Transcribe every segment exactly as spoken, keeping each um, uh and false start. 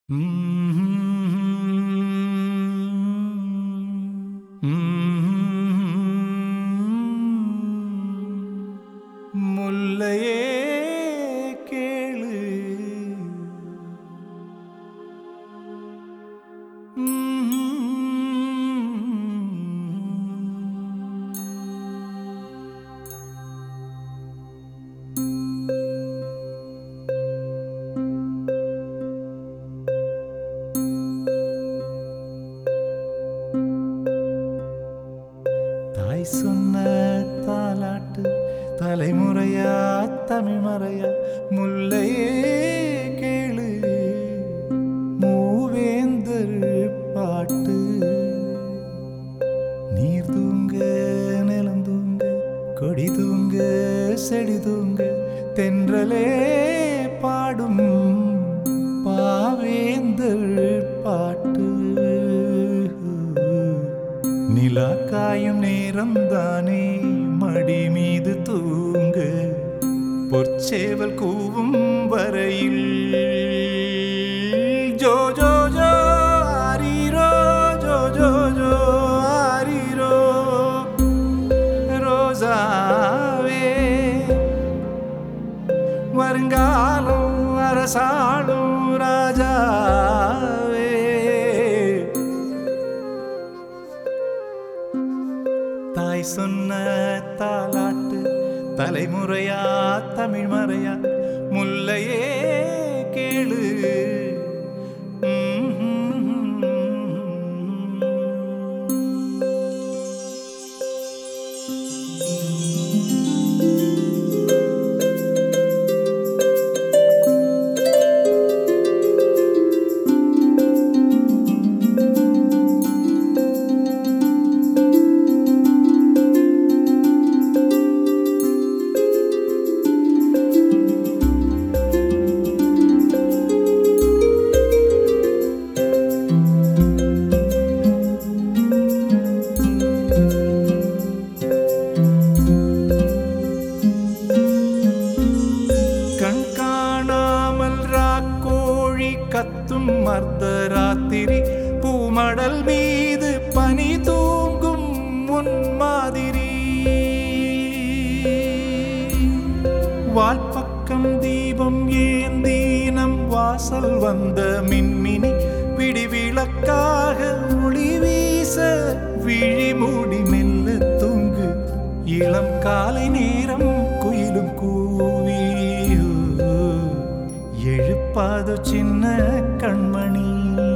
முல்லையே கேளு தாய் சொன்ன தாலாட்டு தலைமுறையா தமிழ் மறையா முல்லையே கேளு மூவேந்தர் பாட்டு நீர் தூங்க நிலம் தூங்க கொடி தூங்க செடி தூங்க தென்றலே பாடும் பாவேந்தர் பாட்டு நிலா காயும் நேரம் தானே மடி மீது தூங்க பொற்சேவல் கூவும் வரையில் ஜோ ஜோ ஜோ ஆரீரோ ஜோ ஜோ ஜோ ஆரீரோ ரோசாவே வருங்காலம் அரசாளும் ராஜாவே தாய் சொன்ன தாலாட்டு தலைமுறையா தமிழ் மறையா முல்லையே கேளு கத்தும் மர்த்தராத்திரி பூமடல் மீது பனி தூங்கும் முன் மாதிரி வால்பக்கம் தீபம் ஏந்தி நம் வாசல் வந்த மின்மினி பிடிவிளக்காக ஒளி வீச விழி மூடி மெல்ல தூங்கு இளம் காலை நேரம் குயிலும் கூவி எழுப்பாது சின்ன கண்மணி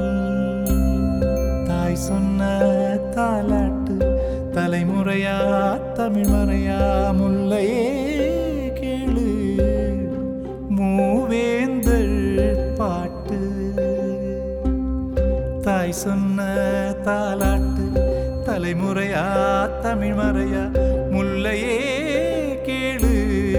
தாய் சொன்ன தாலாட்டு தலைமுறையா தமிழ் மறையா முல்லையே கேளு மூவேந்தர் பாட்டு தாய் சொன்ன தாலாட்டு தலைமுறையா தமிழ் மறையா முல்லையே கேளு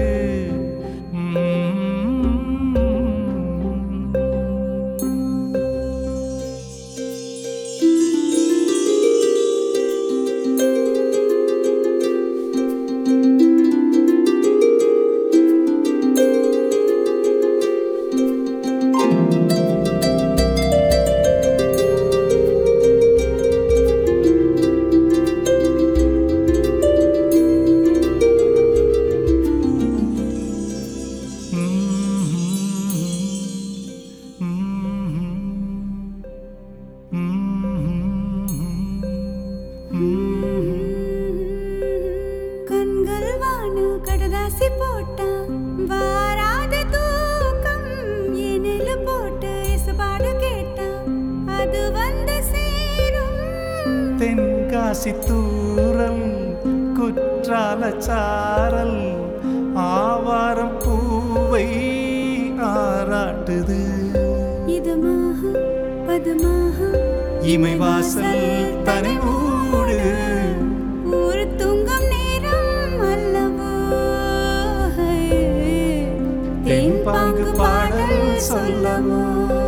கண்கள் வானு கடதாசி போட்டா வாராத தூக்கம் எனிலு போட்டு இசபாடு கேட்டா அது வந்து சேரும் தென்காசி தூரல் குற்றால சாரல் ஆவாரம் பூவை ஆராட்டுது இதமாக பதமாக இமை வாசல் தனி ஊடு ஒரு துங்கம் நேரம் அல்லவோ தென்பாங்கு பாடல் சொல்லவோ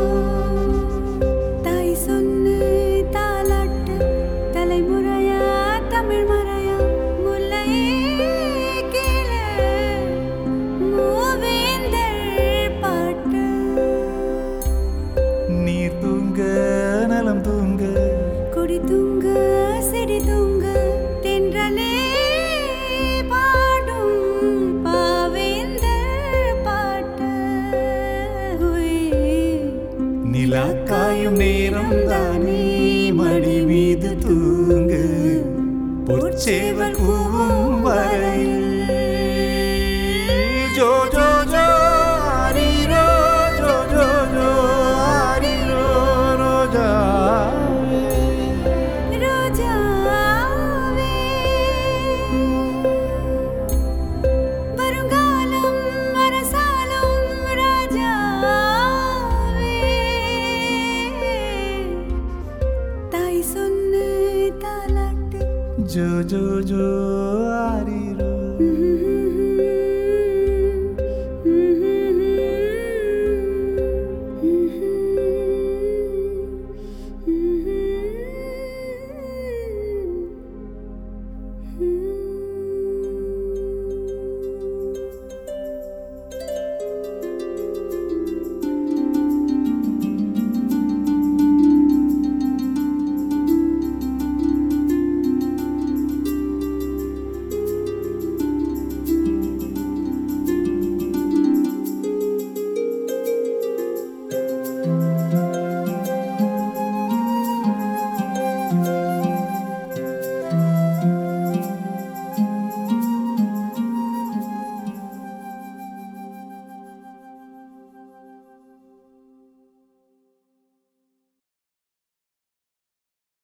தாய் சொன்ன தாலாட்டு தலைமுறையா தமிழ் மறையா முல்லையே கேளு மூவேந்தர் பாட்டு நீர் நிலா காயும் நேரம் தானே மடி மீது தூங்கு பொற்சேவல் கூவும் வரையில் ஜோ ஜோ ஜோ ஆரிரோ ஜோ ஜோ ஜோ ஆரிரோ ரோஜா ரோஜாவே வருங்காலம் அரசாலும் ராஜாவே தாய் சொன்ன தாலாட்டு जो जो जो